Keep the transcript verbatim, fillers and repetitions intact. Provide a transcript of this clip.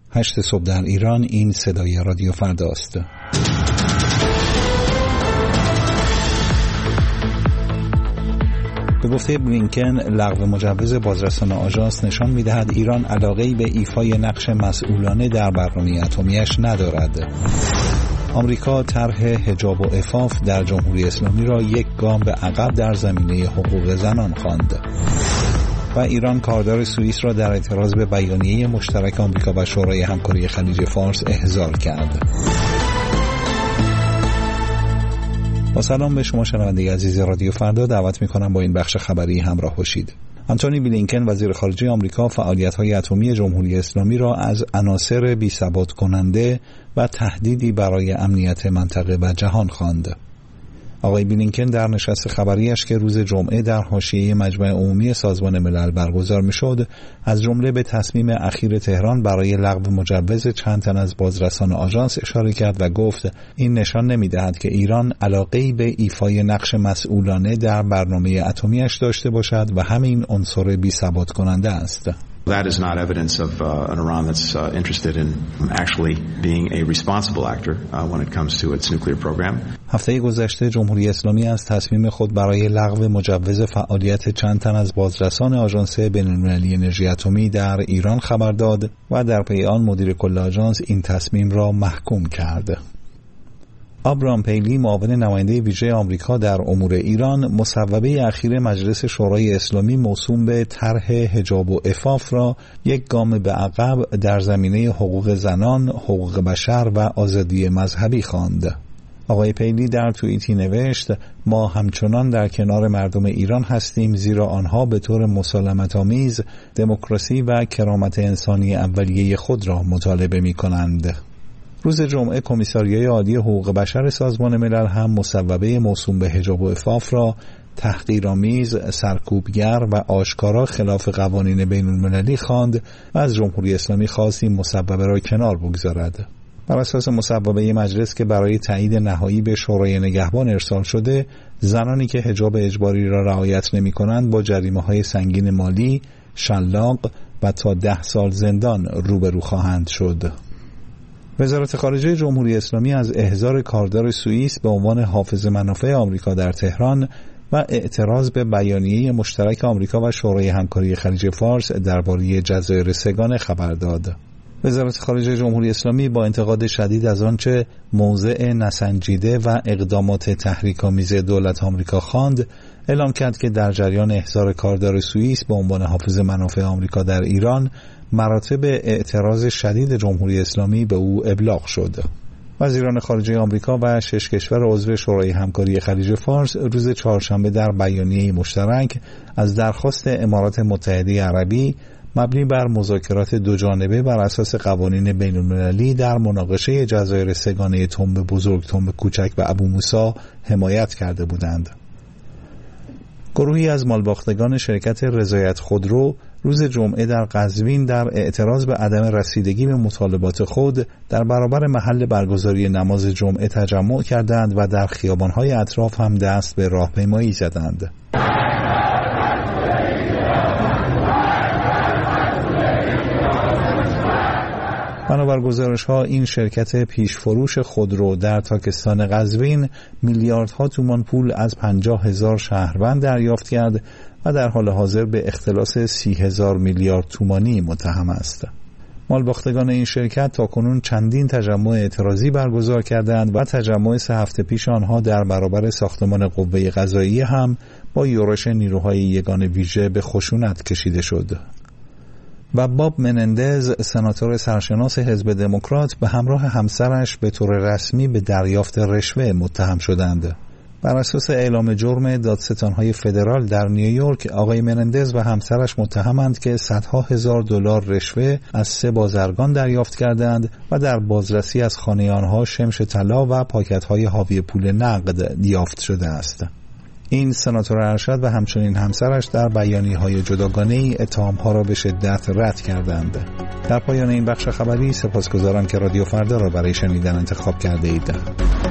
هشت صبح در ایران. این صدای رادیو فردا است. به گفته بلینکن، لغو مجوز بازرسان آژانس نشان می‌دهد ایران علاقه‌ای به ایفای نقش مسئولانه در برنامه اتمی‌اش ندارد. آمریکا طرح حجاب و عفاف در جمهوری اسلامی را یک گام به عقب در زمینه حقوق زنان خواند. و ایران کاردار سوئیس را در اعتراض به بیانیه مشترک آمریکا و شورای همکاری خلیج فارس احضار کرد. با سلام به شما شنونده عزیز رادیو فردا، دعوت می‌کنم با این بخش خبری همراه باشید. آنتونی بلینکن وزیر خارجه آمریکا فعالیت‌های اتمی جمهوری اسلامی را از عناصر بی‌ثبات کننده و تهدیدی برای امنیت منطقه و جهان خواند. آقای بلینکن در نشست خبریش که روز جمعه در حاشیه مجمع عمومی سازمان ملل برگزار می‌شد، از جمله به تصمیم اخیر تهران برای لغو مجوز چند تن از بازرسان آژانس اشاره کرد و گفت این نشان نمی‌دهد که ایران علاقه‌ای به ایفای نقش مسئولانه در برنامه اتمی‌اش داشته باشد و همین عنصر بی‌ثبات کننده است. That is not evidence of uh, an Iran that's uh, interested in actually being a responsible actor uh, when it comes to its nuclear program. هفته گذشته جمهوری اسلامی از تصمیم خود برای لغو مجوز فعالیت چند تن از بازرسان آژانس بین‌المللی انرژی اتمی در ایران خبر داد و در پی آن مدیر کل آژانس این تصمیم را محکوم کرد. آبرام پیلی، معاون نماینده ویژه آمریکا در امور ایران، مصوبه اخیر مجلس شورای اسلامی موسوم به طرح حجاب و عفاف را یک گام به عقب در زمینه حقوق زنان، حقوق بشر و آزادی مذهبی خواند. آقای پیلی در توییتی نوشت: ما همچنان در کنار مردم ایران هستیم، زیرا آنها به طور مسالمت‌آمیز دموکراسی و کرامت انسانی اولیه خود را مطالبه می‌کنند. روز جمعه کمیساریای عالی حقوق بشر سازمان ملل هم مصوبه موسوم به حجاب و عفاف را تحقیرآمیز، سرکوبگر و آشکارا خلاف قوانین بین‌المللی خواند و از جمهوری اسلامی خواست این مصوبه را کنار بگذارد. بر اساس مصوبه مجلس که برای تایید نهایی به شورای نگهبان ارسال شده، زنانی که حجاب اجباری را رعایت نمی‌کنند با جریمه‌های سنگین مالی، شلاق و تا ده سال زندان روبرو خواهند شد. وزارت خارجه جمهوری اسلامی از احضار کاردار سوئیس به عنوان حافظ منافع آمریکا در تهران و اعتراض به بیانیه مشترک آمریکا و شورای همکاری خلیج فارس درباره جزایر سگانه خبر داد. وزارت خارجه جمهوری اسلامی با انتقاد شدید از آنچه موضع نسنجیده و اقدامات تحریک‌آمیز دولت آمریکا خواند، اعلام کرد که در جریان احضار کاردار سوئیس به عنوان حافظ منافع آمریکا در ایران، مراتب اعتراض شدید جمهوری اسلامی به او ابلاغ شد. وزیران خارجه آمریکا و شش کشور عضو شورای همکاری خلیج فارس روز چهارشنبه در بیانیه مشترک از درخواست امارات متحده عربی مبنی بر مذاکرات دوجانبه بر اساس قوانین بین‌المللی در مناقشه جزایر سگانه تنب بزرگ، تنب کوچک و ابو موسی حمایت کرده بودند. گروهی از مالباختگان شرکت رضایت خودرو روز جمعه در قزوین در اعتراض به عدم رسیدگی به مطالبات خود در برابر محل برگزاری نماز جمعه تجمع کردند و در خیابان‌های اطراف هم دست به راهپیمایی زدند. بنابر گزارش‌ها این شرکت پیشفروش خودرو در تاکستان قزوین میلیاردها تومان پول از پنجاه هزار شهروند دریافت کرد و در حال حاضر به اختلاس سی هزار میلیارد تومانی متهم است. مالباختگان این شرکت تاکنون چندین تجمع اعتراضی برگزار کردند و تجمع سه هفته پیش آنها در برابر ساختمان قوه قضاییه هم با یورش نیروهای یگان ویژه به خشونت کشیده شد. و باب منندز، سناتور سرشناس حزب دموکرات، به همراه همسرش به طور رسمی به دریافت رشوه متهم شدند. بر اساس اعلام جرم دادستان‌های فدرال در نیویورک، آقای منندز و همسرش متهمند که صدها هزار دلار رشوه از سه بازرگان دریافت کردند و در بازرسی از خانه آنها شمش طلا و پاکت‌های حاوی پول نقد یافت شده است. این سناتور ارشد و همچنین همسرش در بیانیه‌های جداگانه‌ای اتهام‌ها را به شدت رد کردند. در پایان این بخش خبری سپاسگزارم که رادیو فردا را برای شنیدن انتخاب کرده اید.